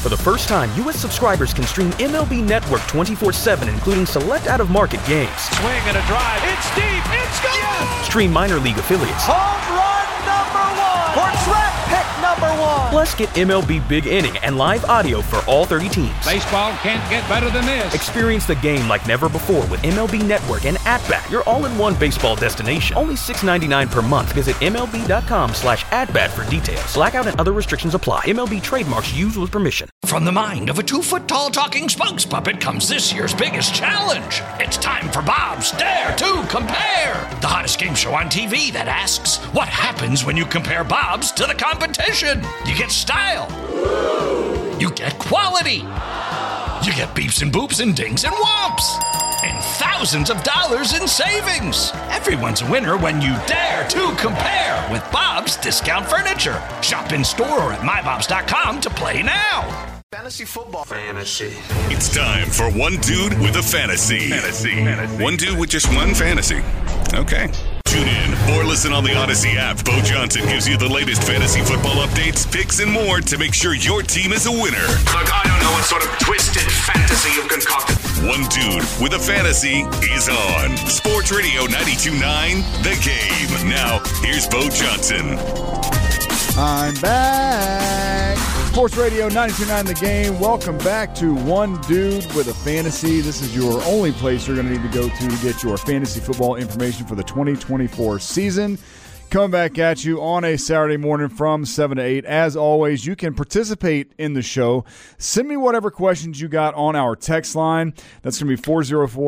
For the first time, U.S. subscribers can stream MLB Network 24/7, including select out-of-market games. Swing and a drive. It's deep. It's gone. Yes! Stream minor league affiliates. Home run number 1. Or draft pick number 1. Plus, get MLB Big Inning and live audio for all 30 teams. Baseball can't get better than this. Experience the game like never before with MLB Network and At-Bat, your all-in-one baseball destination. Only $6.99 per month. Visit MLB.com/atbat for details. Blackout and other restrictions apply. MLB trademarks used with permission. From the mind of a 2-foot-tall talking Spunks puppet comes this year's biggest challenge. It's time for Bob's Dare to Compare, the hottest game show on TV that asks, what happens when you compare Bob's to the competition? You get style. You get quality. You get beeps and boops and dings and whomps. And thousands of dollars in savings. Everyone's a winner when you dare to compare with Bob's Discount Furniture. Shop in store or at mybobs.com to play now. Fantasy football. Fantasy. It's time for one dude with a fantasy. One dude with just one fantasy. Okay. Tune in or listen on the Odyssey app. Bo Johnson gives you the latest fantasy football updates, picks, and more to make sure your team is a winner. Look, I don't know what sort of twisted fantasy you've concocted. One dude with a fantasy is on Sports Radio 92.9 The Game. Now, here's Bo Johnson. I'm back. Sports Radio 92.9 The Game. Welcome back to One Dude with a Fantasy. This is your only place you're going to need to go to get your fantasy football information for the 2024 season. Coming back at you on a Saturday morning from 7 to 8. As always, you can participate in the show. Send me whatever questions you got on our text line. That's going to be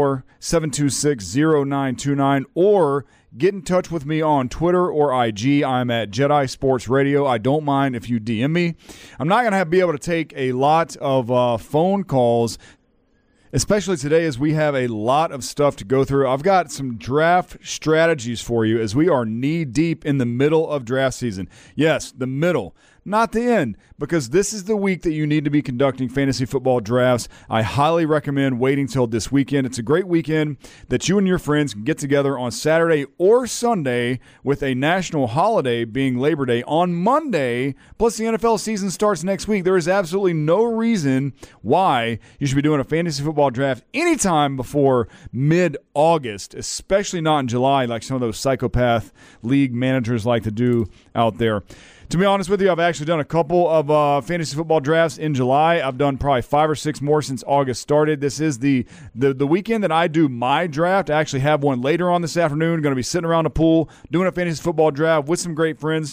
404-726-0929. Or get in touch with me on Twitter or IG. I'm at Jedi Sports Radio. I don't mind if you DM me. I'm not going to be able to take a lot of phone calls, especially today as we have a lot of stuff to go through. I've got some draft strategies for you as we are knee-deep in the middle of draft season. Yes, the middle, not the end, because this is the week that you need to be conducting fantasy football drafts. I highly recommend waiting till this weekend. It's a great weekend that you and your friends can get together on Saturday or Sunday, with a national holiday being Labor Day on Monday, plus the NFL season starts next week. There is absolutely no reason why you should be doing a fantasy football draft anytime before mid-August, especially not in July like some of those psychopath league managers like to do out there. To be honest with you, I've actually done a couple of fantasy football drafts in July. I've done probably 5 or 6 more since August started. This is the weekend that I do my draft. I actually have one later on this afternoon. Going to be sitting around the pool doing a fantasy football draft with some great friends.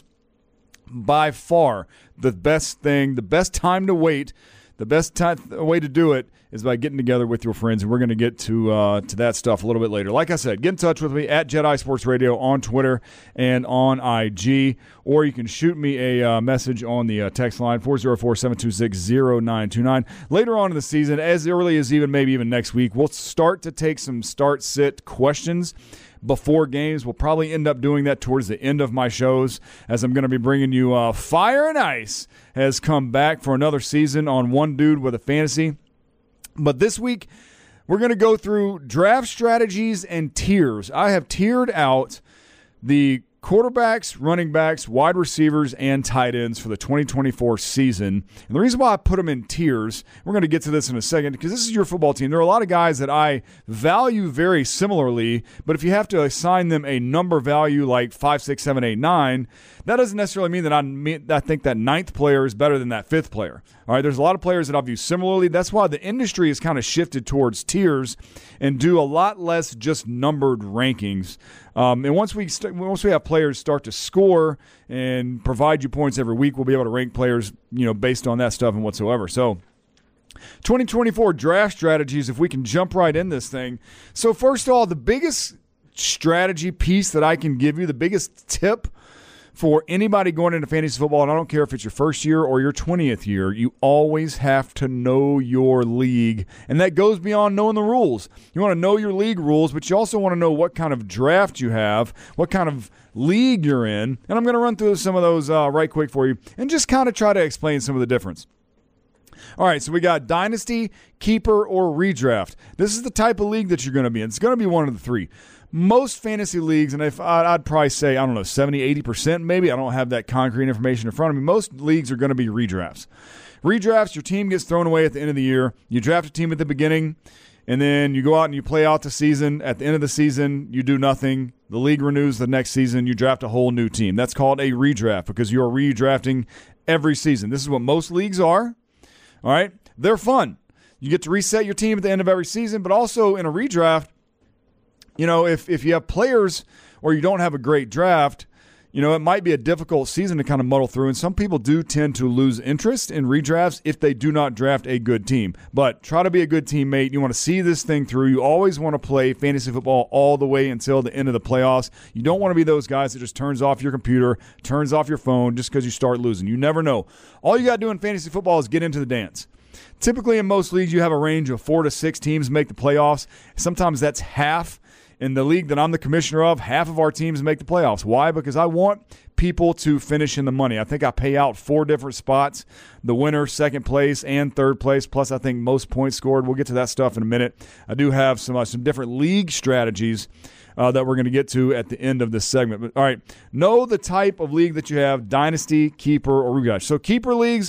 By far, the best thing, the best time to wait, the best way to do it is by getting together with your friends, and we're going to get to that stuff a little bit later. Like I said, get in touch with me at Jedi Sports Radio on Twitter and on IG, or you can shoot me a message on the text line, 404-726-0929. Later on in the season, as early as maybe even next week, we'll start to take some start-sit questions before games. We'll probably end up doing that towards the end of my shows, as I'm going to be bringing you Fire and Ice has come back for another season on One Dude with a Fantasy. But this week, we're going to go through draft strategies and tiers. I have tiered out the quarterbacks, running backs, wide receivers, and tight ends for the 2024 season. And the reason why I put them in tiers, we're going to get to this in a second, because this is your football team. There are a lot of guys that I value very similarly, but if you have to assign them a number value like 5, 6, 7, 8, 9, that doesn't necessarily mean that I think that 9th player is better than that 5th player. All right, there's a lot of players that I view similarly. That's why the industry has kind of shifted towards tiers and do a lot less just numbered rankings. And once we have players start to score and provide you points every week, we'll be able to rank players, based on that stuff and whatsoever. So 2024 draft strategies, if we can jump right in this thing. So first of all, the biggest strategy piece that I can give you, the biggest tip for anybody going into fantasy football, and I don't care if it's your first year or your 20th year, you always have to know your league. And that goes beyond knowing the rules. You want to know your league rules, but you also want to know what kind of draft you have, what kind of league you're in. And I'm going to run through some of those right quick for you and just kind of try to explain some of the difference. All right, so we got Dynasty, Keeper, or Redraft. This is the type of league that you're going to be in. It's going to be one of the three. Most fantasy leagues, and if I'd probably say, 70, 80% maybe. I don't have that concrete information in front of me. Most leagues are going to be redrafts. Redrafts, your team gets thrown away at the end of the year. You draft a team at the beginning, and then you go out and you play out the season. At the end of the season, you do nothing. The league renews the next season. You draft a whole new team. That's called a redraft because you're redrafting every season. This is what most leagues are. All right? They're fun. You get to reset your team at the end of every season, but also in a redraft, if you have players or you don't have a great draft, it might be a difficult season to kind of muddle through, and some people do tend to lose interest in redrafts if they do not draft a good team. But try to be a good teammate. You want to see this thing through. You always want to play fantasy football all the way until the end of the playoffs. You don't want to be those guys that just turns off your computer, turns off your phone just because you start losing. You never know. All you got to do in fantasy football is get into the dance. Typically in most leagues, you have a range of 4 to 6 teams make the playoffs. Sometimes that's half. In the league that I'm the commissioner of, half of our teams make the playoffs. Why? Because I want people to finish in the money. I think I pay out 4 different spots, the winner, second place, and third place, plus I think most points scored. We'll get to that stuff in a minute. I do have some different league strategies that we're going to get to at the end of this segment. But all right, know the type of league that you have, dynasty, keeper, or redraft. So keeper leagues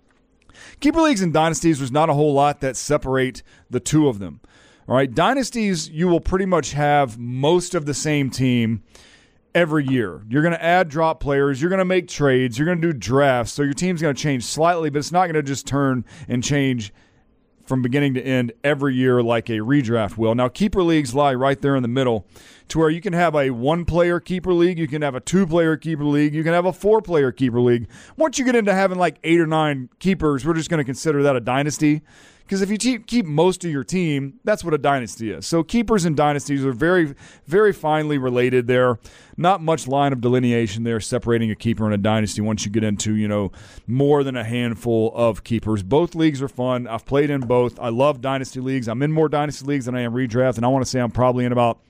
and dynasties, there's not a whole lot that separate the two of them. All right, dynasties, you will pretty much have most of the same team every year. You're going to add drop players. You're going to make trades. You're going to do drafts. So your team's going to change slightly, but it's not going to just turn and change from beginning to end every year like a redraft will. Now, keeper leagues lie right there in the middle to where you can have a 1-player keeper league. You can have a 2-player keeper league. You can have a 4-player keeper league. Once you get into having like 8 or 9 keepers, we're just going to consider that a dynasty. Because if you keep most of your team, that's what a dynasty is. So keepers and dynasties are very, very finely related there. Not much line of delineation there separating a keeper and a dynasty once you get into, more than a handful of keepers. Both leagues are fun. I've played in both. I love dynasty leagues. I'm in more dynasty leagues than I am redraft, and I want to say I'm probably in about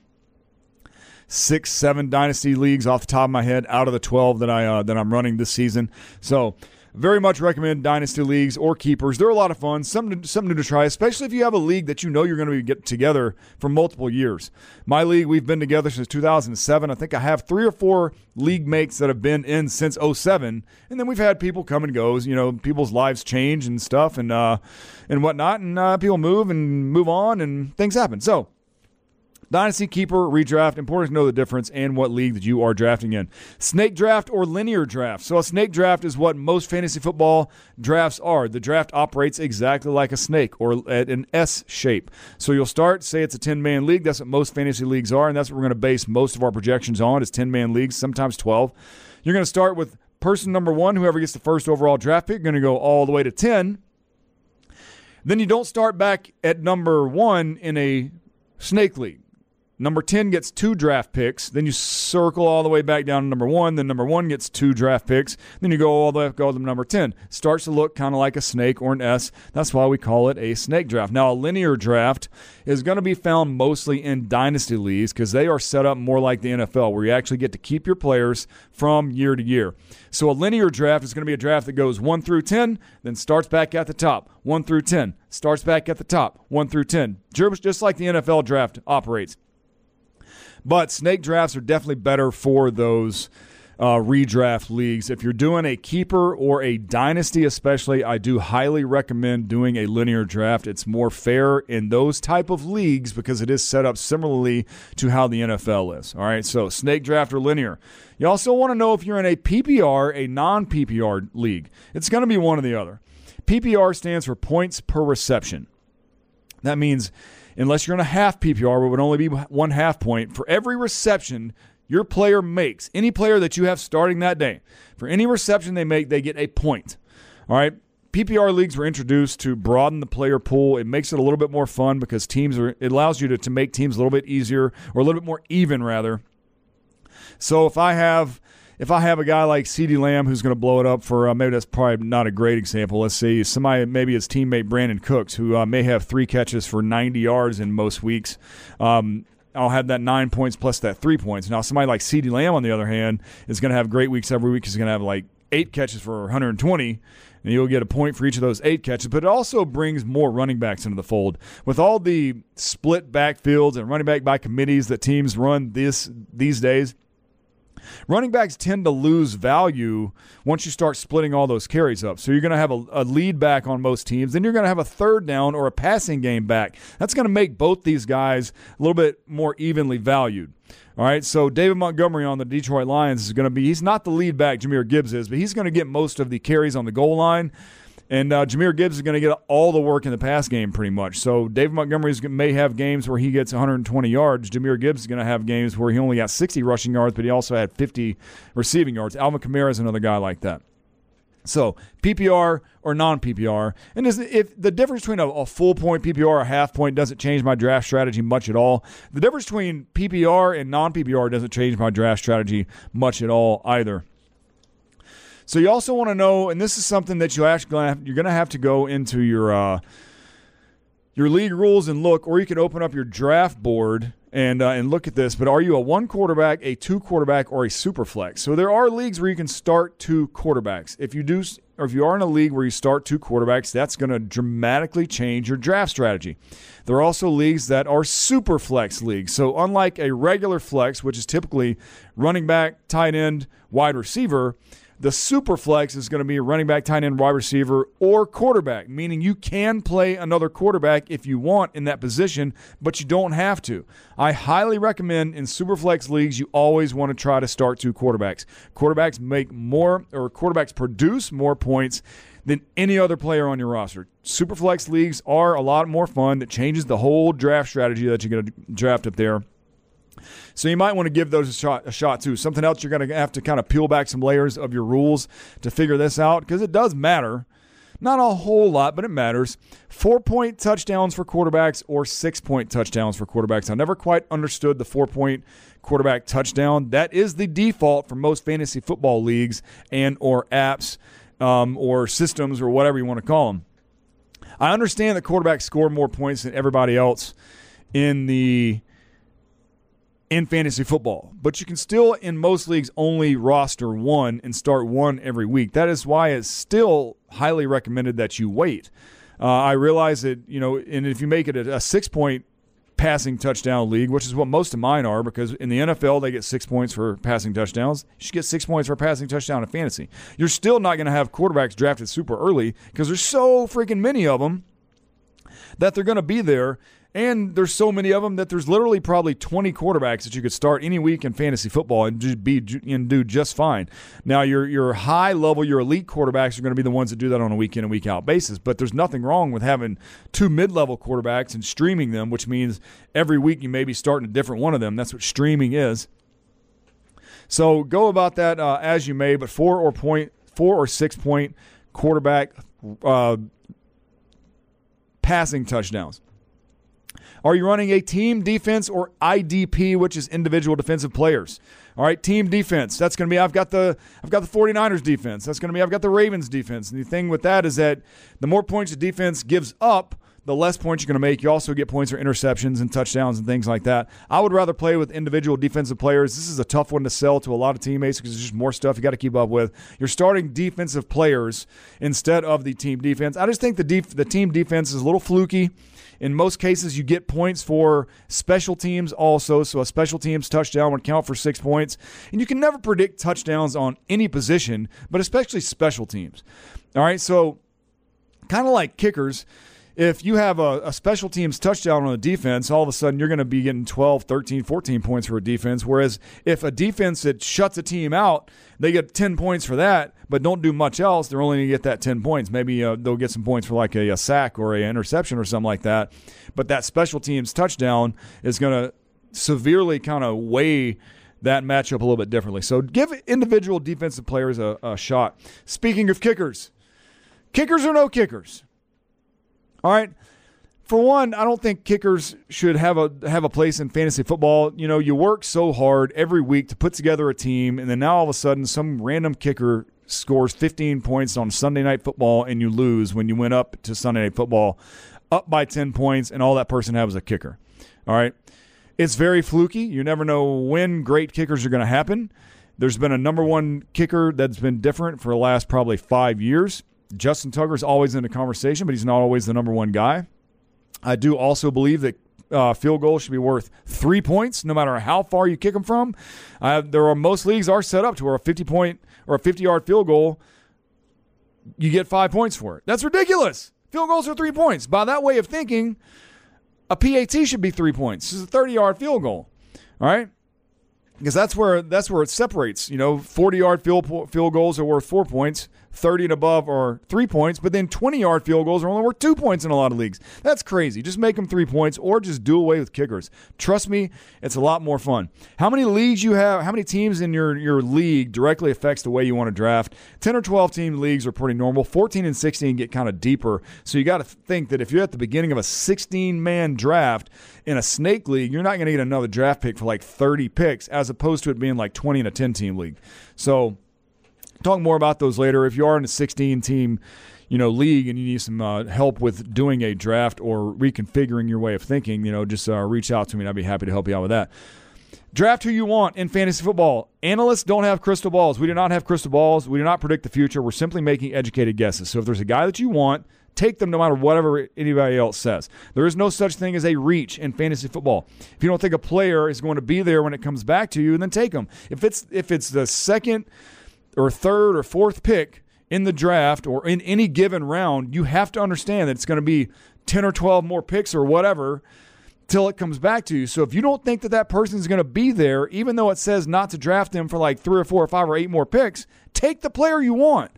6, 7 dynasty leagues off the top of my head out of the 12 that I'm running this season. So very much recommend dynasty leagues or keepers. They're a lot of fun, something new to try, especially if you have a league that you're going to get together for multiple years. My league, we've been together since 2007. I think I have 3 or 4 league mates that have been in since 2007, and then we've had people come and go. People's lives change and stuff and whatnot, and people move on, and things happen. So dynasty, keeper, redraft, important to know the difference and what league that you are drafting in. Snake draft or linear draft. So a snake draft is what most fantasy football drafts are. The draft operates exactly like a snake or at an S shape. So you'll start, say it's a 10-man league. That's what most fantasy leagues are, and that's what we're going to base most of our projections on is 10-man leagues, sometimes 12. You're going to start with person number 1, whoever gets the first overall draft pick. You're going to go all the way to 10. Then you don't start back at number 1 in a snake league. Number 10 gets 2 draft picks. Then you circle all the way back down to number 1. Then number 1 gets 2 draft picks. Then you go all the way up to number 10. Starts to look kind of like a snake or an S. That's why we call it a snake draft. Now, a linear draft is going to be found mostly in dynasty leagues because they are set up more like the NFL where you actually get to keep your players from year to year. So a linear draft is going to be a draft that goes 1 through 10, then starts back at the top. 1 through 10, starts back at the top. 1 through 10. Just like the NFL draft operates. But snake drafts are definitely better for those redraft leagues. If you're doing a keeper or a dynasty especially, I do highly recommend doing a linear draft. It's more fair in those type of leagues because it is set up similarly to how the NFL is. All right, so snake draft or linear. You also want to know if you're in a PPR, a non-PPR league. It's going to be one or the other. PPR stands for points per reception. That means unless you're in a half PPR, where it would only be 1 half point, for every reception your player makes, any player that you have starting that day, for any reception they make, they get a point. All right? PPR leagues were introduced to broaden the player pool. It makes it a little bit more fun because it allows you to make teams a little bit easier or a little bit more even, rather. So if I have a guy like CeeDee Lamb who's going to blow it up for, maybe that's probably not a great example. Let's see, somebody, maybe his teammate Brandon Cooks, who may have 3 catches for 90 yards in most weeks. I'll have that 9 points plus that 3 points. Now, somebody like CeeDee Lamb, on the other hand, is going to have great weeks every week. He's going to have like 8 catches for 120, and you'll get a point for each of those 8 catches. But it also brings more running backs into the fold. With all the split backfields and running back by committees that teams run these days, Running backs tend to lose value once you start splitting all those carries up. So you're going to have a lead back on most teams. Then you're going to have a third down or a passing game back. That's going to make both these guys a little bit more evenly valued. All right, so David Montgomery on the Detroit Lions is going to be – he's not the lead back, Jahmyr Gibbs is, but he's going to get most of the carries on the goal line. And Jahmyr Gibbs is going to get all the work in the pass game pretty much. So David Montgomery may have games where he gets 120 yards. Jahmyr Gibbs is going to have games where he only got 60 rushing yards, but he also had 50 receiving yards. Alvin Kamara is another guy like that. So PPR or non-PPR. And if the difference between a full point PPR or a half point doesn't change my draft strategy much at all, the difference between PPR and non-PPR doesn't change my draft strategy much at all either. So you also want to know, and this is something that you're going to have to go into your league rules and look, or you can open up your draft board and look at this. But are you a 1 quarterback, a 2 quarterback, or a super flex? So there are leagues where you can start 2 quarterbacks. If you are in a league where you start 2 quarterbacks, that's going to dramatically change your draft strategy. There are also leagues that are super flex leagues. So unlike a regular flex, which is typically running back, tight end, wide receiver, the super flex is going to be a running back, tight end, wide receiver, or quarterback, meaning you can play another quarterback if you want in that position, but you don't have to. I highly recommend in super flex leagues, you always want to try to start 2 quarterbacks. Quarterbacks produce more points than any other player on your roster. Super flex leagues are a lot more fun. That changes the whole draft strategy that you're going to draft up there. So you might want to give those a shot too. Something else you're going to have to kind of peel back some layers of your rules to figure this out, because it does matter. Not a whole lot, but it matters. 4-point touchdowns for quarterbacks or 6-point touchdowns for quarterbacks. I never quite understood the 4-point quarterback touchdown. That is the default for most fantasy football leagues and or apps or systems or whatever you want to call them. I understand that quarterbacks score more points than everybody else in fantasy football. But you can still, in most leagues, only roster 1 and start 1 every week. That is why it's still highly recommended that you wait. I realize that, and if you make it a 6-point passing touchdown league, which is what most of mine are, because in the NFL, they get 6 points for passing touchdowns. You should get 6 points for a passing touchdown in fantasy. You're still not going to have quarterbacks drafted super early because there's so freaking many of them that they're going to be there. And there's so many of them that there's literally probably 20 quarterbacks that you could start any week in fantasy football and do just fine. Now, your high level, your elite quarterbacks are going to be the ones that do that on a week in and week out basis. But there's nothing wrong with having 2 mid-level quarterbacks and streaming them, which means every week you may be starting a different one of them. That's what streaming is. So go about that as you may, but 4 or 6-point quarterback passing touchdowns. Are you running a team defense or IDP, which is individual defensive players? All right, team defense. That's going to be I've got the 49ers defense. That's going to be I've got the Ravens defense. And the thing with that is that the more points the defense gives up, the less points you're going to make. You also get points for interceptions and touchdowns and things like that. I would rather play with individual defensive players. This is a tough one to sell to a lot of teammates because there's just more stuff you got to keep up with. You're starting defensive players instead of the team defense. I just think the team defense is a little fluky. In most cases, you get points for special teams also, so a special teams touchdown would count for 6 points. And you can never predict touchdowns on any position, but especially special teams. All right, so kind of like kickers, if you have a special teams touchdown on a defense, all of a sudden you're going to be getting 12, 13, 14 points for a defense, whereas if a defense that shuts a team out, they get 10 points for that, but don't do much else, they're only going to get that 10 points. Maybe they'll get some points for like a sack or an interception or something like that, but that special teams touchdown is going to severely kind of weigh that matchup a little bit differently. So give individual defensive players a shot. Speaking of kickers or no kickers? All right. For one, I don't think kickers should have a place in fantasy football. You work so hard every week to put together a team, and then now all of a sudden some random kicker scores 15 points on Sunday Night Football and you lose when you went up to Sunday Night Football up by 10 points and all that person had was a kicker. All right. It's very fluky. You never know when great kickers are going to happen. There's been a number one kicker that's been different for the last probably 5 years. Justin Tucker's always in the conversation, but he's not always the number one guy. I do also believe that field goal should be worth 3 points, no matter how far you kick them from. Most leagues are set up to where a 50-point or a 50-yard field goal, you get 5 points for it. That's ridiculous. Field goals are 3 points. By that way of thinking, a PAT should be 3 points. This is a 30-yard field goal. All right? Because that's where it separates. 40-yard field goals are worth 4 points. 30 and above are 3 points, but then 20-yard field goals are only worth 2 points in a lot of leagues. That's crazy. Just make them 3 points or just do away with kickers. Trust me, it's a lot more fun. How many leagues you have, how many teams in your league directly affects the way you want to draft? 10 or 12 team leagues are pretty normal. 14 and 16 get kind of deeper. So you got to think that if you're at the beginning of a 16-man draft in a snake league, you're not going to get another draft pick for like 30 picks as opposed to it being like 20 in a 10-team league. So talk more about those later. If you are in a 16-team, league and you need some help with doing a draft or reconfiguring your way of thinking, just reach out to me and I'd be happy to help you out with that. Draft who you want in fantasy football. Analysts don't have crystal balls. We do not have crystal balls. We do not predict the future. We're simply making educated guesses. So if there's a guy that you want, take them no matter whatever anybody else says. There is no such thing as a reach in fantasy football. If you don't think a player is going to be there when it comes back to you, then take them. If it's the second or third or fourth pick in the draft or in any given round, you have to understand that it's going to be 10 or 12 more picks or whatever till it comes back to you. So if you don't think that person is going to be there, even though it says not to draft him for like 3 or 4 or 5 or 8 more picks, take the player you want.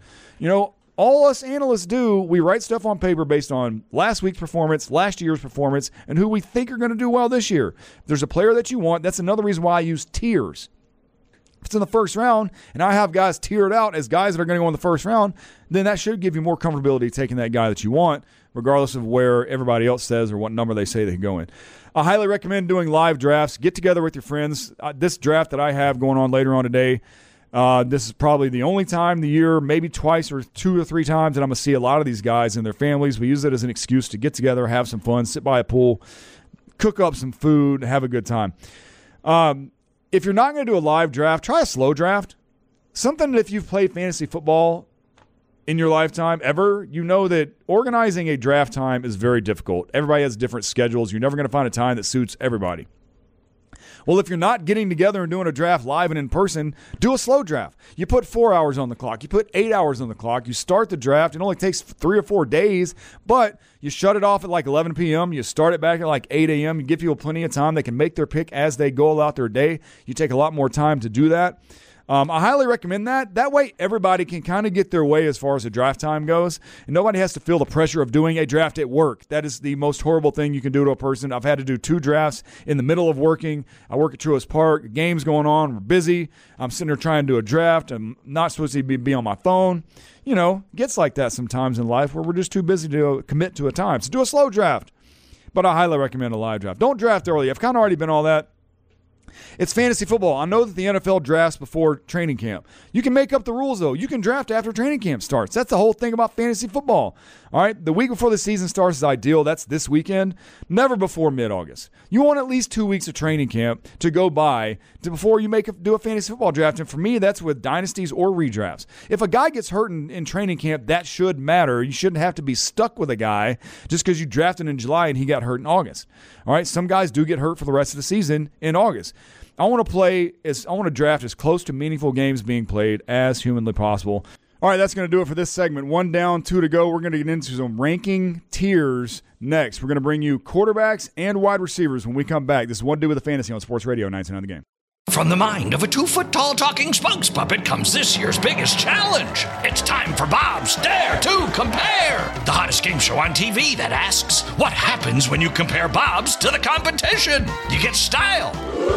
All us analysts do, we write stuff on paper based on last week's performance, last year's performance, and who we think are going to do well this year. If there's a player that you want, that's another reason why I use tiers. If it's in the first round and I have guys tiered out as guys that are going to go in the first round, then that should give you more comfortability taking that guy that you want, regardless of where everybody else says or what number they say they can go in. I highly recommend doing live drafts. Get together with your friends. This draft that I have going on later on today, this is probably the only time of the year, maybe twice or 2 or 3 times, that I'm going to see a lot of these guys and their families. We use it as an excuse to get together, have some fun, sit by a pool, cook up some food, have a good time. If you're not going to do a live draft, try a slow draft. Something that if you've played fantasy football in your lifetime ever, you know that organizing a draft time is very difficult. Everybody has different schedules. You're never going to find a time that suits everybody. Well, if you're not getting together and doing a draft live and in person, do a slow draft. You put 4 hours on the clock. You put 8 hours on the clock. You start the draft. It only takes 3 or 4 days, but you shut it off at like 11 p.m. You start it back at like 8 a.m. You give people plenty of time. They can make their pick as they go about their day. You take a lot more time to do that. I highly recommend that. That way, everybody can kind of get their way as far as the draft time goes, and nobody has to feel the pressure of doing a draft at work. That is the most horrible thing you can do to a person. I've had to do 2 drafts in the middle of working. I work at Truist Park. Game's going on. We're busy. I'm sitting there trying to do a draft. I'm not supposed to be on my phone. It gets like that sometimes in life where we're just too busy to commit to a time. So do a slow draft. But I highly recommend a live draft. Don't draft early. I've kind of already been all that. It's fantasy football. I know that the NFL drafts before training camp. You can make up the rules, though. You can draft after training camp starts. That's the whole thing about fantasy football. All right, the week before the season starts is ideal. That's this weekend. Never before mid-August. You want at least 2 weeks of training camp to go by before you do a fantasy football draft. And for me, that's with dynasties or redrafts. If a guy gets hurt in training camp, that should matter. You shouldn't have to be stuck with a guy just because you drafted in July and he got hurt in August. All right, some guys do get hurt for the rest of the season in August. I want to draft as close to meaningful games being played as humanly possible. All right, that's going to do it for this segment. 1 down, 2 to go. We're going to get into some ranking tiers next. We're going to bring you quarterbacks and wide receivers when we come back. This is One Dude with a Fantasy on Sports Radio 99 The Game. From the mind of a 2-foot-tall talking spokes puppet comes this year's biggest challenge. It's time for Bob's Dare to Compare, the hottest game show on TV that asks, what happens when you compare Bob's to the competition? You get style.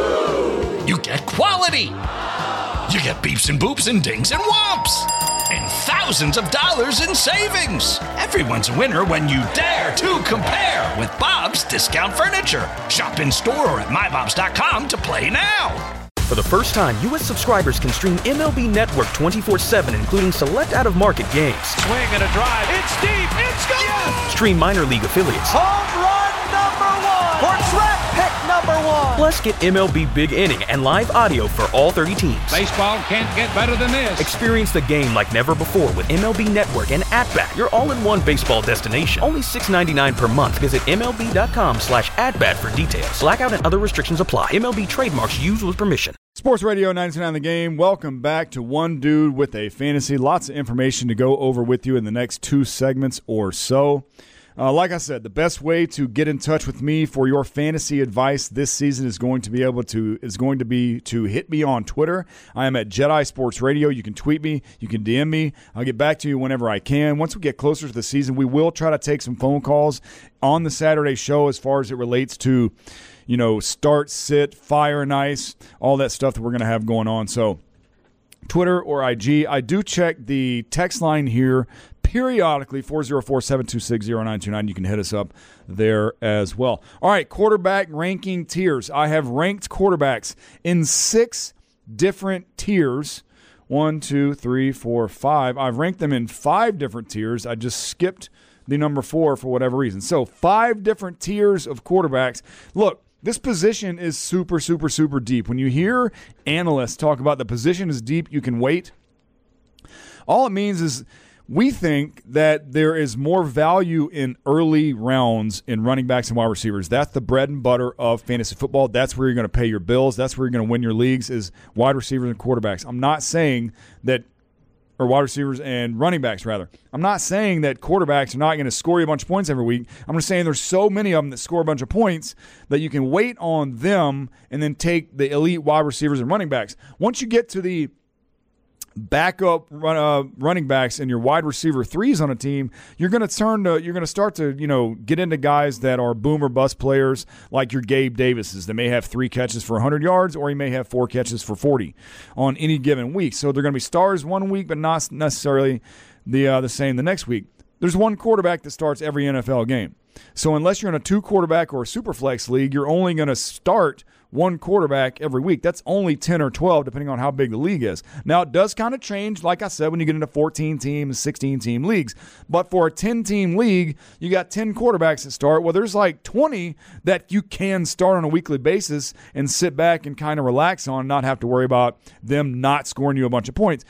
You get quality. You get beeps and boops and dings and whomps. And thousands of dollars in savings. Everyone's a winner when you dare to compare with Bob's Discount Furniture. Shop in store or at mybobs.com to play now. For the first time, U.S. subscribers can stream MLB Network 24/7, including select out-of-market games. Swing and a drive. It's deep. It's gone. Yes. Stream minor league affiliates. Home run number 1 for draft pick number 1. Plus, get MLB Big Inning and live audio for all 30 teams. Baseball can't get better than this. Experience the game like never before with MLB Network and At-Bat, your all-in-one baseball destination. Only $6.99 per month. Visit MLB.com/at-bat for details. Blackout and other restrictions apply. MLB trademarks used with permission. Sports Radio 99 The Game. Welcome back to One Dude with a Fantasy. Lots of information to go over with you in the next 2 segments or so. Like I said, the best way to get in touch with me for your fantasy advice this season is going to be to hit me on Twitter. I am at Jedi Sports Radio. You can tweet me. You can DM me. I'll get back to you whenever I can. Once we get closer to the season, we will try to take some phone calls on the Saturday show as far as it relates to, start, sit, fire and ice, all that stuff that we're going to have going on. So Twitter or IG. I do check the text line here periodically, 404-726-0929. You can hit us up there as well. All right, quarterback ranking tiers. I have ranked quarterbacks in 6 different tiers. 1, 2, 3, 4, 5. I've ranked them in 5 different tiers. I just skipped the number 4 for whatever reason. So 5 different tiers of quarterbacks. Look, this position is super, super, super deep. When you hear analysts talk about the position is deep, you can wait. All it means is we think that there is more value in early rounds in running backs and wide receivers. That's the bread and butter of fantasy football. That's where you're going to pay your bills. That's where you're going to win your leagues is wide receivers and quarterbacks. I'm not saying that or wide receivers and running backs, rather. I'm not saying that quarterbacks are not going to score you a bunch of points every week. I'm just saying there's so many of them that score a bunch of points that you can wait on them and then take the elite wide receivers and running backs. Once you get to the backup running backs and your wide receiver 3s on a team, you're going to start to get into guys that are boom or bust players like your Gabe Davises that may have 3 catches for 100 yards or he may have 4 catches for 40 on any given week. So they're going to be stars one week, but not necessarily the same the next week. There's one quarterback that starts every NFL game. So unless you're in a 2-quarterback or a super flex league, you're only going to start one quarterback every week. That's only 10 or 12, depending on how big the league is. Now, it does kind of change, like I said, when you get into 14-team, 16-team leagues. But for a 10-team league, you got 10 quarterbacks that start. Well, there's like 20 that you can start on a weekly basis and sit back and kind of relax on and not have to worry about them not scoring you a bunch of points.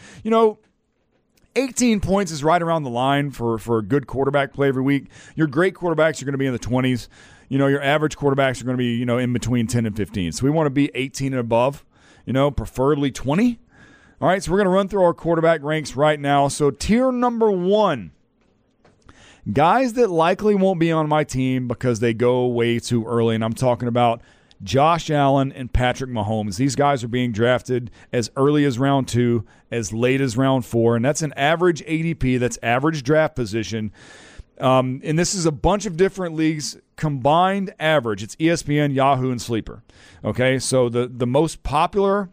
18 points is right around the line for a good quarterback play every week. Your great quarterbacks are going to be in the 20s. Your average quarterbacks are going to be, in between 10 and 15. So we want to be 18 and above, preferably 20. All right, so we're going to run through our quarterback ranks right now. So tier number 1, guys that likely won't be on my team because they go way too early, and I'm talking about Josh Allen and Patrick Mahomes. These guys are being drafted as early as round 2, as late as round 4, and that's an average ADP, that's average draft position. And this is a bunch of different leagues combined average. It's ESPN, Yahoo, and Sleeper. Okay, so the most popular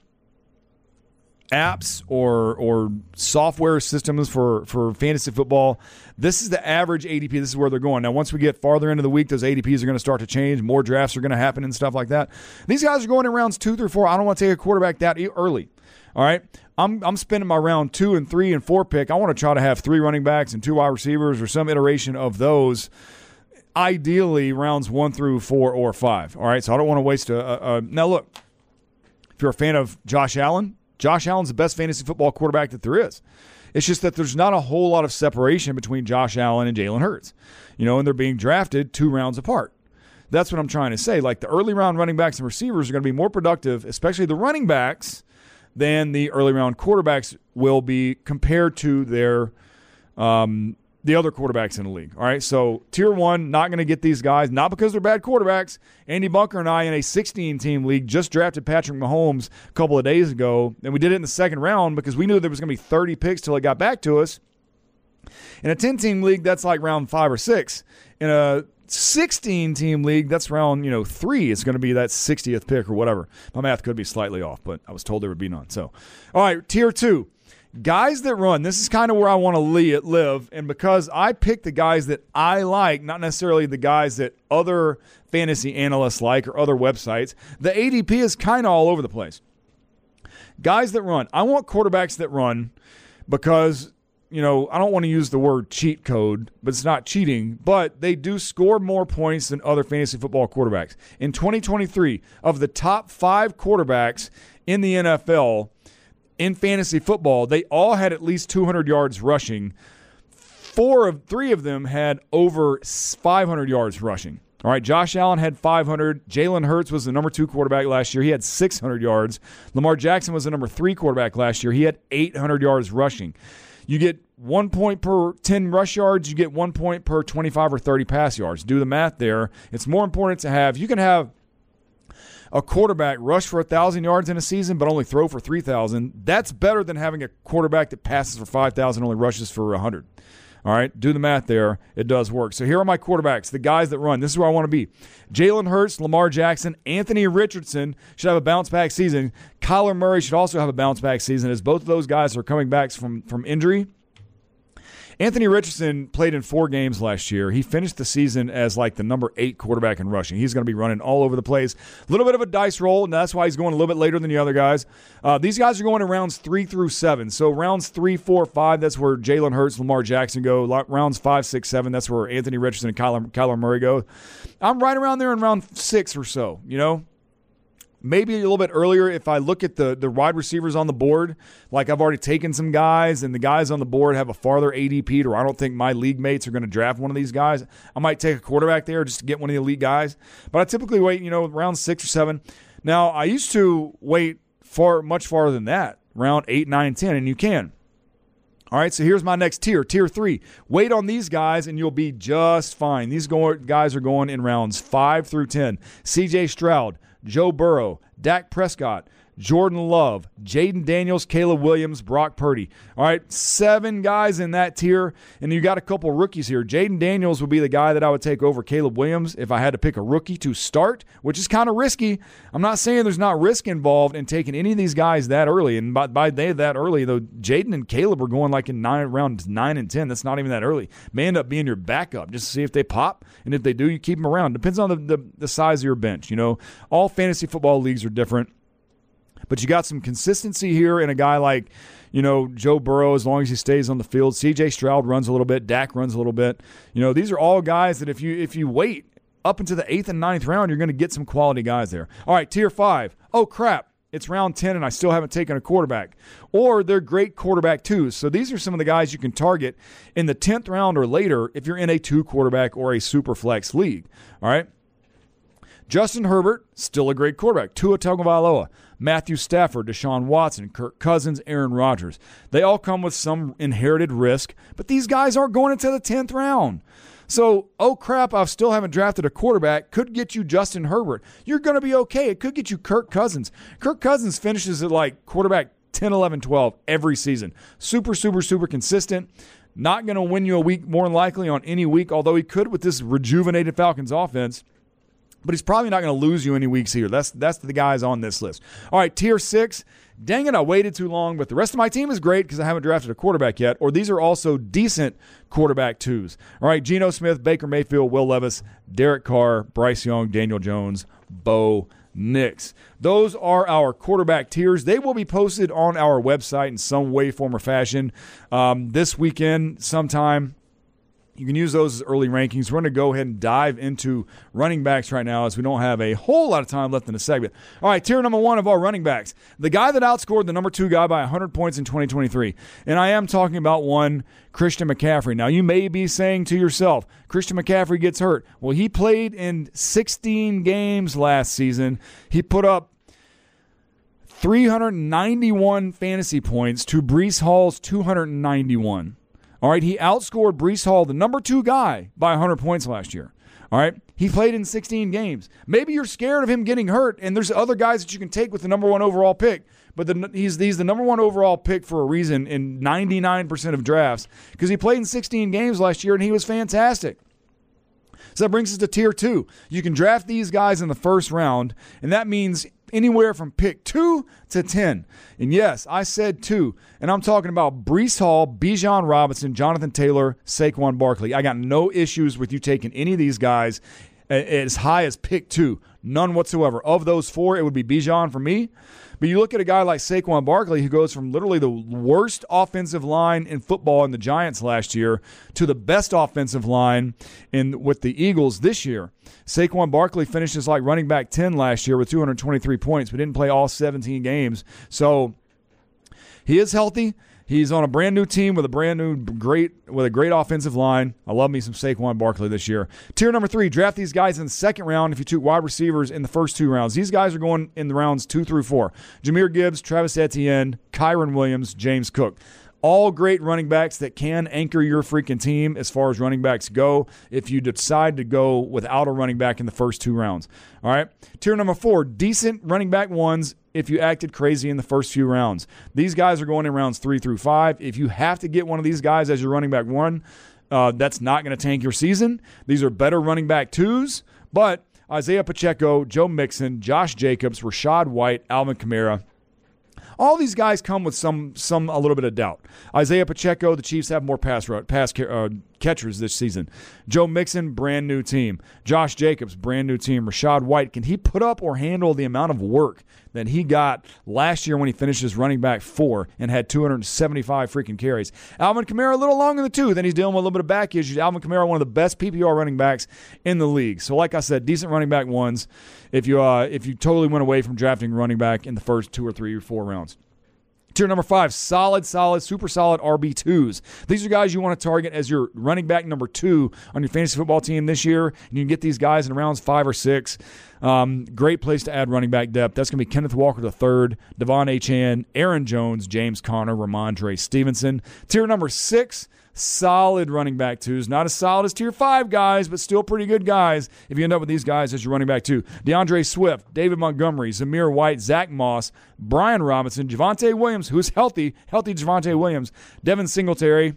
apps or software systems for fantasy football, this is the average ADP. This is where they're going. Now, once we get farther into the week, those ADPs are going to start to change. More drafts are going to happen and stuff like that. These guys are going in rounds 2 through 4. I don't want to take a quarterback that early. All right, I'm spending my round 2 and 3 and 4 pick. I want to try to have 3 running backs and 2 wide receivers or some iteration of those. Ideally, rounds 1 through 4 or 5. All right, so I don't want to waste Now, look, if you're a fan of Josh Allen's the best fantasy football quarterback that there is. It's just that there's not a whole lot of separation between Josh Allen and Jalen Hurts, and they're being drafted 2 rounds apart. That's what I'm trying to say. Like the early round running backs and receivers are going to be more productive, especially the running backs, than the early round quarterbacks will be compared to their the other quarterbacks in the league. All right, so tier 1, not going to get these guys, not because they're bad quarterbacks. Andy Bunker and I in a 16-team league just drafted Patrick Mahomes a couple of days ago, and we did it in the second round because we knew there was going to be 30 picks till it got back to us. In a 10-team league, that's like round 5 or 6. In a 16-team league, that's round 3. It's going to be that 60th pick or whatever. My math could be slightly off, but I was told there would be none. So, all right, tier 2. Guys that run, this is kind of where I want to live, and because I pick the guys that I like, not necessarily the guys that other fantasy analysts like or other websites, the ADP is kind of all over the place. Guys that run. I want quarterbacks that run because I don't want to use the word cheat code, but it's not cheating, but they do score more points than other fantasy football quarterbacks. In 2023, of the top 5 quarterbacks in the NFL in fantasy football, they all had at least 200 yards rushing. 3 of them had over 500 yards rushing. All right, Josh Allen had 500. Jalen Hurts was the number 2 quarterback last year. He had 600 yards. Lamar Jackson was the number 3 quarterback last year. He had 800 yards rushing. You get 1 point per 10 rush yards. You get 1 point per 25 or 30 pass yards. Do the math there. It's more important to have. You can have a quarterback rush for 1,000 yards in a season but only throw for 3,000. That's better than having a quarterback that passes for 5,000 and only rushes for 100. All right, do the math there. It does work. So here are my quarterbacks, the guys that run. This is where I want to be. Jalen Hurts, Lamar Jackson, Anthony Richardson should have a bounce-back season. Kyler Murray should also have a bounce-back season, as both of those guys are coming back from injury. Anthony Richardson played in 4 games last year. He finished the season as like the number 8 quarterback in rushing. He's going to be running all over the place. A little bit of a dice roll, and that's why he's going a little bit later than the other guys. These guys are going in rounds 3 through 7. So rounds 3, 4, 5, that's where Jalen Hurts, Lamar Jackson go. Rounds 5, 6, 7, that's where Anthony Richardson and Kyler Murray go. I'm right around there in round 6 or so, Maybe a little bit earlier if I look at the wide receivers on the board, like I've already taken some guys and the guys on the board have a farther ADP or I don't think my league mates are going to draft one of these guys. I might take a quarterback there just to get one of the elite guys. But I typically wait, round 6 or 7. Now, I used to wait much farther than that, round 8, 9, 10, and you can. All right, so here's my next tier, tier 3. Wait on these guys, and you'll be just fine. These guys are going in rounds 5 through 10. C.J. Stroud, Joe Burrow, Dak Prescott, Jordan Love, Jaden Daniels, Caleb Williams, Brock Purdy. All right, 7 guys in that tier, and you got a couple rookies here. Jaden Daniels would be the guy that I would take over Caleb Williams if I had to pick a rookie to start, which is kind of risky. I'm not saying there's not risk involved in taking any of these guys that early, and by that early, though, Jaden and Caleb are going like in rounds 9 and 10. That's not even that early. May end up being your backup just to see if they pop, and if they do, you keep them around. Depends on the size of your bench. All fantasy football leagues are different. But you got some consistency here in a guy like, Joe Burrow, as long as he stays on the field. C.J. Stroud runs a little bit. Dak runs a little bit. These are all guys that if you wait up into the 8th and 9th round, you're going to get some quality guys there. All right, tier 5. Oh, crap. It's round 10 and I still haven't taken a quarterback. Or they're great quarterback twos. So these are some of the guys you can target in the 10th round or later if you're in a 2-quarterback or a super flex league. All right. Justin Herbert, still a great quarterback. Tua Tagovailoa, Matthew Stafford, Deshaun Watson, Kirk Cousins, Aaron Rodgers. They all come with some inherited risk, but these guys aren't going into the 10th round. So, oh crap, I still haven't drafted a quarterback. Could get you Justin Herbert. You're going to be okay. It could get you Kirk Cousins. Kirk Cousins finishes at like quarterback 10, 11, 12 every season. Super, super, super consistent. Not going to win you a week more than likely on any week, although he could with this rejuvenated Falcons offense. But he's probably not going to lose you any weeks here. That's the guys on this list. All right, tier 6. Dang it, I waited too long, but the rest of my team is great because I haven't drafted a quarterback yet, or these are also decent quarterback twos. All right, Geno Smith, Baker Mayfield, Will Levis, Derek Carr, Bryce Young, Daniel Jones, Bo Nix. Those are our quarterback tiers. They will be posted on our website in some way, form, or fashion this weekend sometime. You can use those as early rankings. We're going to go ahead and dive into running backs right now as we don't have a whole lot of time left in the segment. All right, tier number 1 of our running backs. The guy that outscored the number 2 guy by 100 points in 2023. And I am talking about one, Christian McCaffrey. Now, you may be saying to yourself, Christian McCaffrey gets hurt. Well, he played in 16 games last season. He put up 391 fantasy points to Breece Hall's 291. All right, he outscored Breece Hall, the number 2 guy, by 100 points last year. All right, he played in 16 games. Maybe you're scared of him getting hurt, and there's other guys that you can take with the number 1 overall pick. But he's the number 1 overall pick for a reason in 99% of drafts because he played in 16 games last year, and he was fantastic. So that brings us to tier 2. You can draft these guys in the first round, and that means anywhere from pick 2 to 10. And yes, I said 2. And I'm talking about Breece Hall, Bijan Robinson, Jonathan Taylor, Saquon Barkley. I got no issues with you taking any of these guys as high as pick 2. None whatsoever. Of those 4, it would be Bijan for me. But you look at a guy like Saquon Barkley, who goes from literally the worst offensive line in football in the Giants last year to the best offensive line with the Eagles this year. Saquon Barkley finishes like running back 10 last year with 223 points, but didn't play all 17 games. So he is healthy. He's on a brand new team with a great offensive line. I love me some Saquon Barkley this year. Tier number 3, draft these guys in the second round if you took wide receivers in the first 2 rounds. These guys are going in the rounds 2 through 4. Jahmyr Gibbs, Travis Etienne, Kyron Williams, James Cook. All great running backs that can anchor your freaking team as far as running backs go if you decide to go without a running back in the first 2 rounds. All right. Tier number 4, decent running back ones if you acted crazy in the first few rounds. These guys are going in rounds 3 through 5. If you have to get one of these guys as your running back 1, that's not going to tank your season. These are better running back 2s, but Isaiah Pacheco, Joe Mixon, Josh Jacobs, Rachaad White, Alvin Kamara, all these guys come with a little bit of doubt. Isaiah Pacheco, the Chiefs have more pass catchers this season. Joe Mixon, brand new team. Josh Jacobs, brand new team. Rachaad White, can he put up or handle the amount of work that he got last year when he finished as running back 4 and had 275 freaking carries? Alvin Kamara, a little long in the tooth, and he's dealing with a little bit of back issues. Alvin Kamara, one of the best PPR running backs in the league. So like I said, decent running back 1s if you totally went away from drafting running back in the first 2 or 3 or 4 rounds. Tier number 5, solid, super solid RB2s. These are guys you want to target as your running back number 2 on your fantasy football team this year. And you can get these guys in rounds 5 or 6. Great place to add running back depth. That's going to be Kenneth Walker III, Devon Achane, Aaron Jones, James Conner, Ramondre Stevenson. Tier number 6, solid running back 2s. Not as solid as tier 5 guys, but still pretty good guys if you end up with these guys as your running back 2. DeAndre Swift, David Montgomery, Zamir White, Zach Moss, Brian Robinson, Javonte Williams, who's healthy Javonte Williams, Devin Singletary.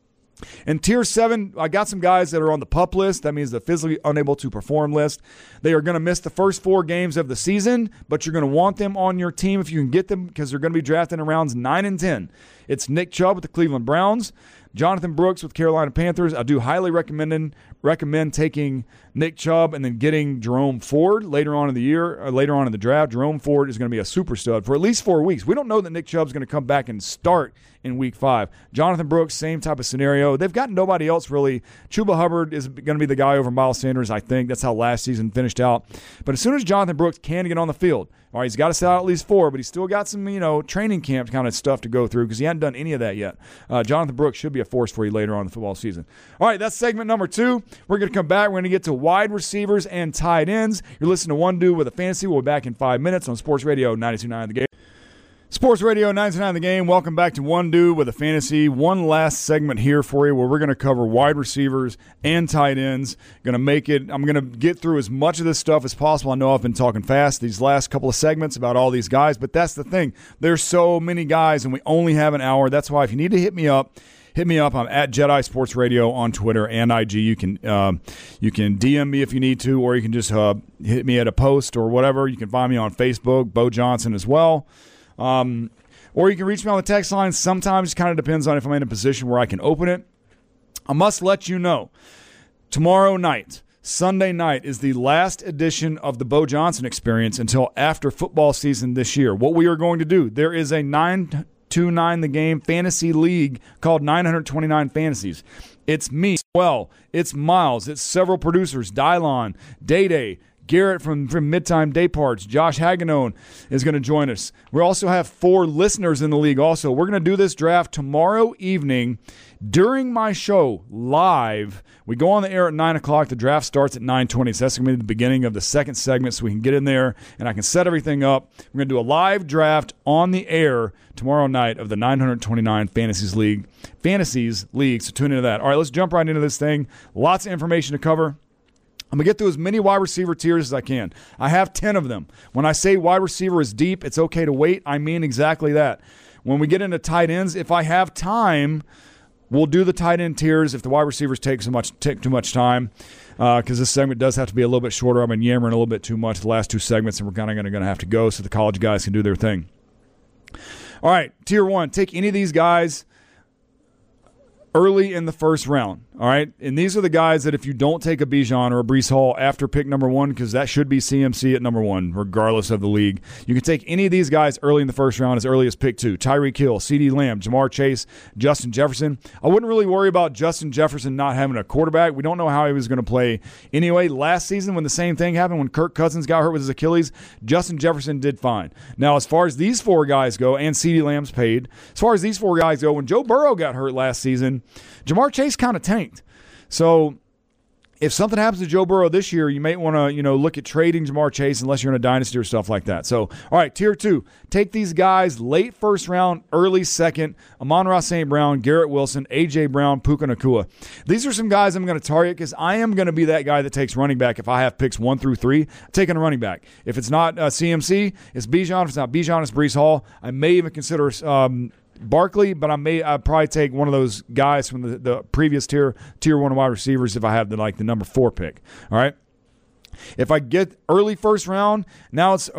In Tier 7, I got some guys that are on the PUP list. That means the physically unable to perform list. They are going to miss the first 4 games of the season, but you're going to want them on your team if you can get them because they're going to be drafted in rounds 9 and 10. It's Nick Chubb with the Cleveland Browns, Jonathan Brooks with Carolina Panthers. I do highly recommend taking Nick Chubb and then getting Jerome Ford later on in the year, later on in the draft. Jerome Ford is going to be a super stud for at least 4 weeks. We don't know that Nick Chubb's going to come back and start in week 5. Jonathan Brooks, same type of scenario. They've got nobody else really. Chuba Hubbard is going to be the guy over Miles Sanders, I think. That's how last season finished out. But as soon as Jonathan Brooks can get on the field, all right, he's got to sell out at least 4, but he's still got some, training camp kind of stuff to go through because he hadn't done any of that yet. Jonathan Brooks should be a force for you later on in the football season. All right, that's segment number 2. We're going to come back. We're going to get to wide receivers and tight ends. You're listening to One Dude with a Fantasy. We'll be back in 5 minutes on Sports Radio 92.9 The Game. Sports Radio 99 The Game. Welcome back to One Dude with a Fantasy. One last segment here for you where we're going to cover wide receivers and tight ends. I'm going to get through as much of this stuff as possible. I know I've been talking fast these last couple of segments about all these guys, but that's the thing. There's so many guys and we only have an hour. That's why if you need to hit me up. I'm at Jedi Sports Radio on Twitter and IG. You can DM me if you need to, or you can just hit me at a post or whatever. You can find me on Facebook, Bo Johnson as well. Or you can reach me on the text line. Sometimes it kind of depends on if I'm in a position where I can open it. I must let you know, tomorrow night, Sunday night, is the last edition of the Bo Johnson Experience until after football season this year. What we are going to do, there is a 929 The Game fantasy league called 929 Fantasies. It's me, it's Miles, it's several producers, Dylon, Day, Garrett from Midtime Day Parts, Josh Haganone is going to join us. We also have 4 listeners in the league also. We're going to do this draft tomorrow evening during my show live. We go on the air at 9 o'clock. The draft starts at 9:20, so that's going to be the beginning of the second segment so we can get in there and I can set everything up. We're going to do a live draft on the air tomorrow night of the 929 Fantasies League, so tune into that. All right, let's jump right into this thing. Lots of information to cover. I'm going to get through as many wide receiver tiers as I can. I have 10 of them. When I say wide receiver is deep, it's okay to wait. I mean exactly that. When we get into tight ends, if I have time, we'll do the tight end tiers if the wide receivers take too much time, because this segment does have to be a little bit shorter. I've been yammering a little bit too much the last 2 segments, and we're kind of going to have to go so the college guys can do their thing. All right, tier 1, take any of these guys early in the first round. All right, and these are the guys that if you don't take a Bijan or a Breece Hall after pick number 1, because that should be CMC at number 1, regardless of the league, you can take any of these guys early in the first round as early as pick 2. Tyreek Hill, CeeDee Lamb, Jamar Chase, Justin Jefferson. I wouldn't really worry about Justin Jefferson not having a quarterback. We don't know how he was going to play anyway. Last season when the same thing happened, when Kirk Cousins got hurt with his Achilles, Justin Jefferson did fine. Now, as far as these 4 guys go, and CeeDee Lamb's paid, as far as these 4 guys go, when Joe Burrow got hurt last season, Jamar Chase kind of tanked. So if something happens to Joe Burrow this year, you may want to, look at trading Jamar Chase unless you're in a dynasty or stuff like that. So, all right, tier 2. Take these guys late first round, early second. Amon-Ra St. Brown, Garrett Wilson, A.J. Brown, Puka Nacua. These are some guys I'm going to target because I am going to be that guy that takes running back. If I have picks 1 through 3, I'm taking a running back. If it's not CMC, it's Bijan. If it's not Bijan, it's Breece Hall. I may even consider Barkley, but I'd probably take one of those guys from the previous tier 1 wide receivers if I have the number 4 pick. All right. If I get early first round, now it's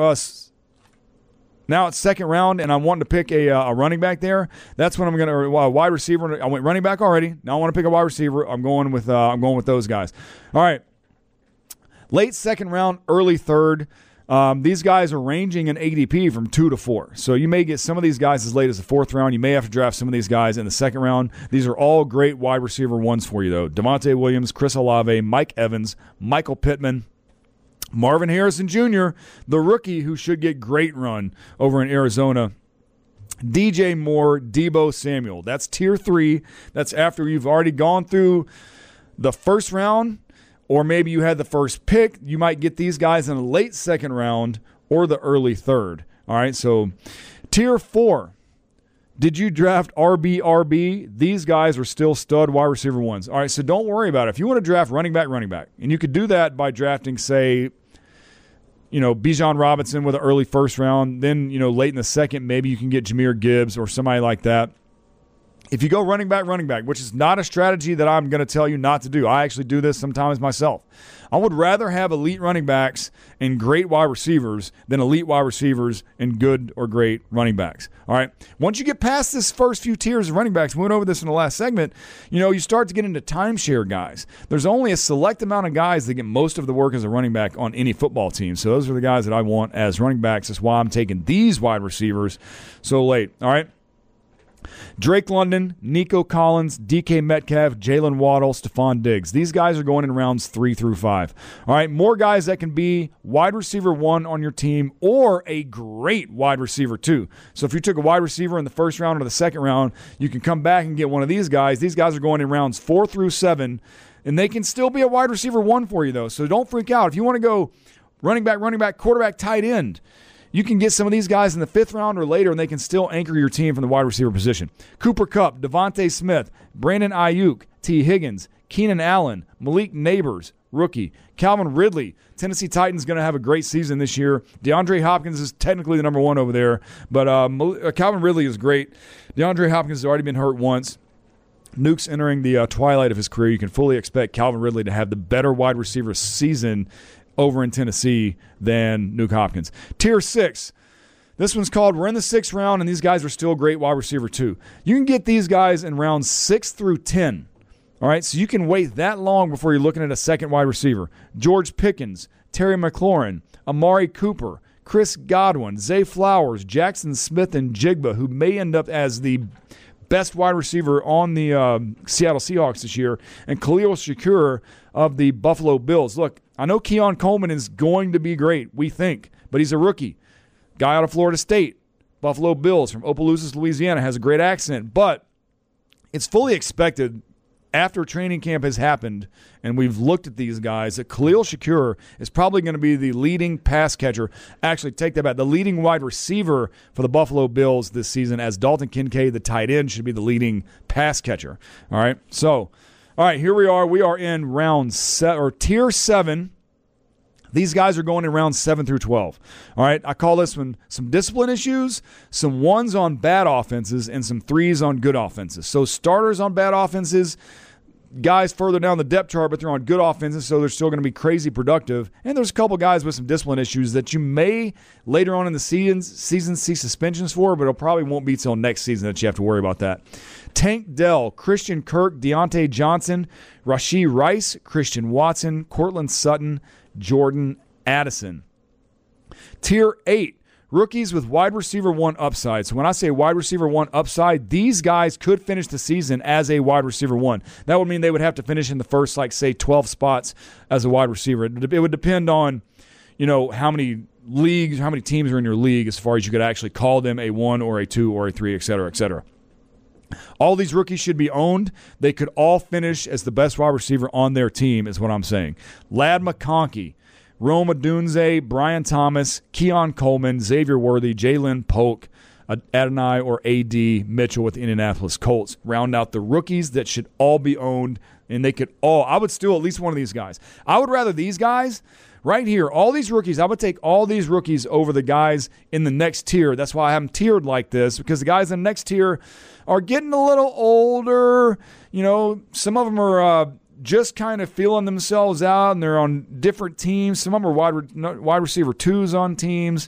second round, and I'm wanting to pick a running back there. That's when I'm going to a wide receiver. I went running back already. Now I want to pick a wide receiver. I'm going with those guys. All right. Late second round, early third. These guys are ranging in ADP from 2 to 4. So you may get some of these guys as late as the 4th round. You may have to draft some of these guys in the 2nd round. These are all great wide receiver ones for you, though. Devontae Williams, Chris Olave, Mike Evans, Michael Pittman, Marvin Harrison Jr., the rookie who should get great run over in Arizona, DJ Moore, Deebo Samuel. That's tier 3. That's after you've already gone through the first round, or maybe you had the first pick. You might get these guys in the late 2nd round or the early 3rd. All right, so tier 4. Did you draft RB? These guys are still stud wide receiver ones. All right, so don't worry about it. If you want to draft running back. And you could do that by drafting, say, Bijan Robinson with an early first round. Then, late in the 2nd, maybe you can get Jahmyr Gibbs or somebody like that. If you go running back, which is not a strategy that I'm going to tell you not to do. I actually do this sometimes myself. I would rather have elite running backs and great wide receivers than elite wide receivers and good or great running backs. All right. Once you get past this first few tiers of running backs, we went over this in the last segment, you start to get into timeshare guys. There's only a select amount of guys that get most of the work as a running back on any football team. So those are the guys that I want as running backs. That's why I'm taking these wide receivers so late. All right. Drake London, Nico Collins, DK Metcalf, Jalen Waddle, Stephon Diggs. These guys are going in rounds 3 through 5. All right, more guys that can be wide receiver 1 on your team or a great wide receiver 2. So if you took a wide receiver in the first round or the 2nd round, you can come back and get one of these guys. These guys are going in rounds 4 through 7, and they can still be a wide receiver 1 for you, though. So don't freak out. If you want to go running back, quarterback, tight end, you can get some of these guys in the 5th round or later, and they can still anchor your team from the wide receiver position. Cooper Kupp, Devontae Smith, Brandon Ayuk, T. Higgins, Keenan Allen, Malik Neighbors, rookie. Calvin Ridley, Tennessee Titans, going to have a great season this year. DeAndre Hopkins is technically the number 1 over there, but Calvin Ridley is great. DeAndre Hopkins has already been hurt once. Nuke's entering the twilight of his career. You can fully expect Calvin Ridley to have the better wide receiver season over in Tennessee than Nuke Hopkins. Tier 6. This one's called we're in the 6th round, and these guys are still great wide receiver too. You can get these guys in rounds 6 through 10. All right, so you can wait that long before you're looking at a second wide receiver. George Pickens, Terry McLaurin, Amari Cooper, Chris Godwin, Zay Flowers, Jackson Smith, and Jigba, who may end up as the best wide receiver on the Seattle Seahawks this year, and Khalil Shakur of the Buffalo Bills. Look, I know Keon Coleman is going to be great, we think, but he's a rookie. Guy out of Florida State, Buffalo Bills from Opelousas, Louisiana, has a great accent, but it's fully expected after training camp has happened and we've looked at these guys that Khalil Shakur is probably going to be the leading pass catcher. Actually, take that back. The leading wide receiver for the Buffalo Bills this season, as Dalton Kincaid, the tight end, should be the leading pass catcher. All right. So, all right, here we are. We are in round 7 or tier 7. These guys are going in rounds 7 through 12. All right, I call this one some discipline issues, some 1s on bad offenses, and some 3s on good offenses. So starters on bad offenses, guys further down the depth chart, but they're on good offenses, so they're still going to be crazy productive. And there's a couple guys with some discipline issues that you may later on in the season see suspensions for, but it probably won't be till next season that you have to worry about that. Tank Dell, Christian Kirk, Deontay Johnson, Rashee Rice, Christian Watson, Cortland Sutton, Jordan Addison. Tier 8. Rookies with wide receiver 1 upside. So when I say wide receiver 1 upside, these guys could finish the season as a wide receiver 1. That would mean they would have to finish in the first, 12 spots as a wide receiver. It would depend on, how many leagues, how many teams are in your league as far as you could actually call them a 1 or a 2 or a 3, et cetera, et cetera. All these rookies should be owned. They could all finish as the best wide receiver on their team is what I'm saying. Ladd McConkey, Rome Odunze, Brian Thomas, Keon Coleman, Xavier Worthy, Jalen Polk, Adonai or A.D. Mitchell with the Indianapolis Colts. Round out the rookies that should all be owned, and they could all – I would steal at least one of these guys. I would rather these guys right here, all these rookies, I would take all these rookies over the guys in the next tier. That's why I have them tiered like this, because the guys in the next tier are getting a little older. Some of them are just kind of feeling themselves out, and they're on different teams. Some of them are wide receiver 2s on teams.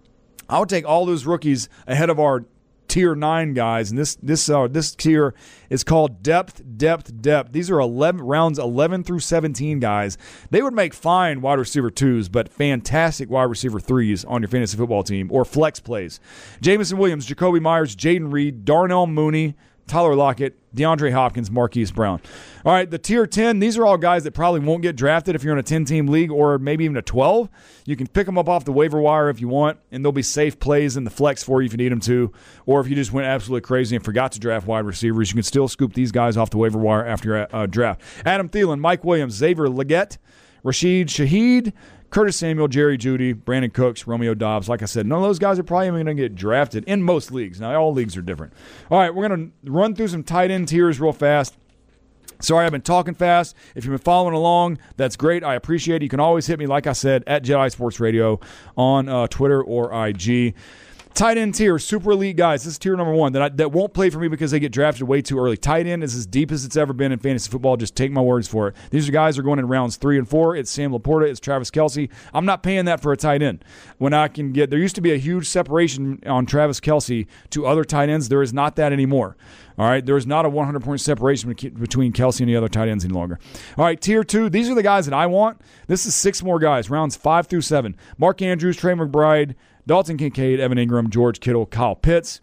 I would take all those rookies ahead of our tier 9 guys, and this tier is called depth. These are rounds 11 through 17 guys. They would make fine wide receiver 2s, but fantastic wide receiver 3s on your fantasy football team or flex plays. Jameson Williams, Jacoby Myers, Jaden Reed, Darnell Mooney, Tyler Lockett, DeAndre Hopkins, Marquise Brown. All right, the tier 10, these are all guys that probably won't get drafted if you're in a 10-team league or maybe even a 12. You can pick them up off the waiver wire if you want, and there'll be safe plays in the flex for you if you need them to. Or if you just went absolutely crazy and forgot to draft wide receivers, you can still scoop these guys off the waiver wire after your draft. Adam Thielen, Mike Williams, Xavier Legette, Rashid Shaheed, Curtis Samuel, Jerry Jeudy, Brandon Cooks, Romeo Doubs. Like I said, none of those guys are probably even going to get drafted in most leagues. Now, all leagues are different. All right, we're going to run through some tight end tiers real fast. Sorry, I've been talking fast. If you've been following along, that's great. I appreciate it. You can always hit me, like I said, at Jedi Sports Radio on Twitter or IG. Tight end tier, super elite guys. This is tier number 1 that won't play for me because they get drafted way too early. Tight end is as deep as it's ever been in fantasy football. Just take my words for it. These are guys who are going in rounds 3 and 4. It's Sam Laporta. It's Travis Kelce. I'm not paying that for a tight end. When I can get – there used to be a huge separation on Travis Kelce to other tight ends. There is not that anymore. All right, there is not a 100-point separation between Kelce and the other tight ends any longer. All right, tier 2, these are the guys that I want. This is 6 more guys, rounds 5 through 7. Mark Andrews, Trey McBride, Dalton Kincaid, Evan Ingram, George Kittle, Kyle Pitts.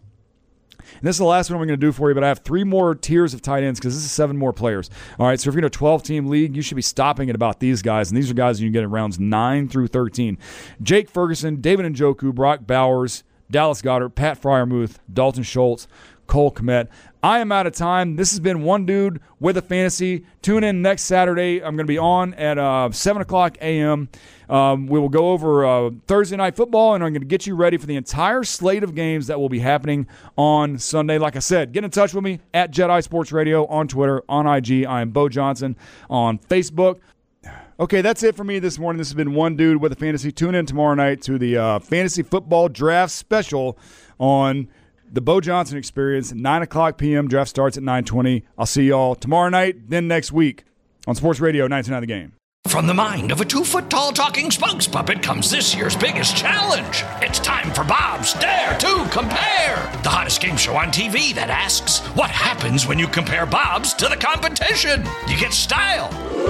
And this is the last one I'm going to do for you, but I have 3 more tiers of tight ends because this is 7 more players. All right, so if you're in a 12-team league, you should be stopping at about these guys, and these are guys you can get in rounds 9 through 13. Jake Ferguson, David Njoku, Brock Bowers, Dallas Goedert, Pat Freiermuth, Dalton Schultz, Cole Kmet. I am out of time. This has been One Dude with a Fantasy. Tune in next Saturday. I'm going to be on at 7 o'clock a.m. We will go over Thursday Night Football, and I'm going to get you ready for the entire slate of games that will be happening on Sunday. Like I said, get in touch with me at Jedi Sports Radio on Twitter, on IG. I am Bo Johnson on Facebook. Okay, that's it for me this morning. This has been One Dude with a Fantasy. Tune in tomorrow night to the Fantasy Football Draft Special on the Bo Johnson Experience, 9 o'clock p.m. Draft starts at 9:20. I'll see y'all tomorrow night, then next week on Sports Radio 99 The Game. From the mind of a 2-foot-tall talking spokes puppet comes this year's biggest challenge. It's time for Bob's Dare to Compare, the hottest game show on TV that asks, what happens when you compare Bob's to the competition? You get style.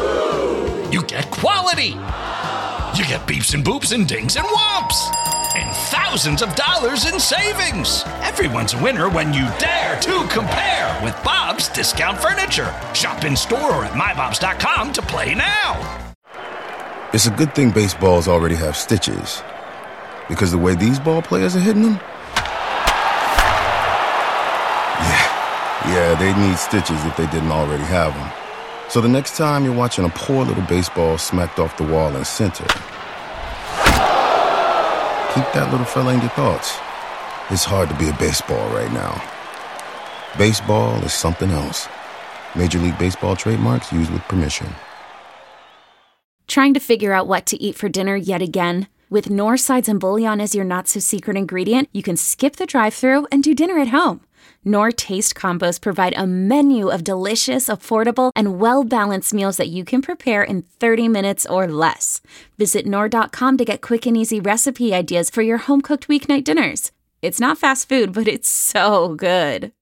You get quality. You get beeps and boops and dings and whomps. And thousands of dollars in savings. Everyone's a winner when you dare to compare with Bob's Discount Furniture. Shop in store or at mybobs.com to play now. It's a good thing baseballs already have stitches, because the way these ball players are hitting them, yeah, they'd need stitches if they didn't already have them. So the next time you're watching a poor little baseball smacked off the wall in center, keep that little fella in your thoughts. It's hard to be a baseball right now. Baseball is something else. Major League Baseball trademarks used with permission. Trying to figure out what to eat for dinner yet again? With Knorr Sides and Bouillon as your not-so-secret ingredient, you can skip the drive-thru and do dinner at home. Knorr Taste Combos provide a menu of delicious, affordable, and well-balanced meals that you can prepare in 30 minutes or less. Visit Knorr.com to get quick and easy recipe ideas for your home-cooked weeknight dinners. It's not fast food, but it's so good.